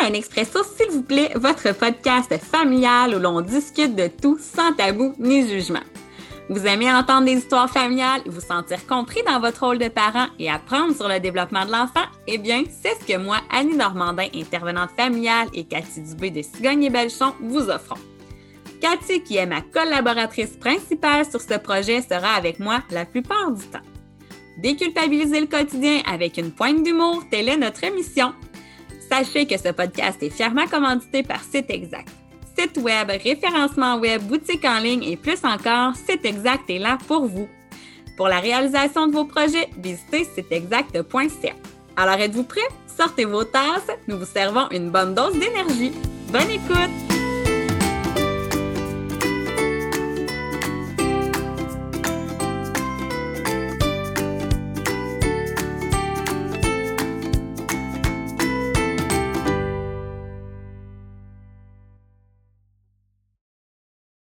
un expresso, s'il vous plaît, votre podcast familial où l'on discute de tout sans tabou ni jugement. Vous aimez entendre des histoires familiales, vous sentir compris dans votre rôle de parent et apprendre sur le développement de l'enfant? Eh bien, c'est ce que moi, Annie Normandin, intervenante familiale, et Cathy Dubé de Cigogne et Bellechaud vous offrons. Cathy, qui est ma collaboratrice principale sur ce projet, sera avec moi la plupart du temps. Déculpabiliser le quotidien avec une pointe d'humour, telle est notre mission. Sachez que ce podcast est fièrement commandité par Site Exact. Site web, référencement web, boutique en ligne et plus encore, Site Exact est là pour vous. Pour la réalisation de vos projets, visitez siteexact.ca. Alors êtes-vous prêts? Sortez vos tasses, nous vous servons une bonne dose d'énergie. Bonne écoute!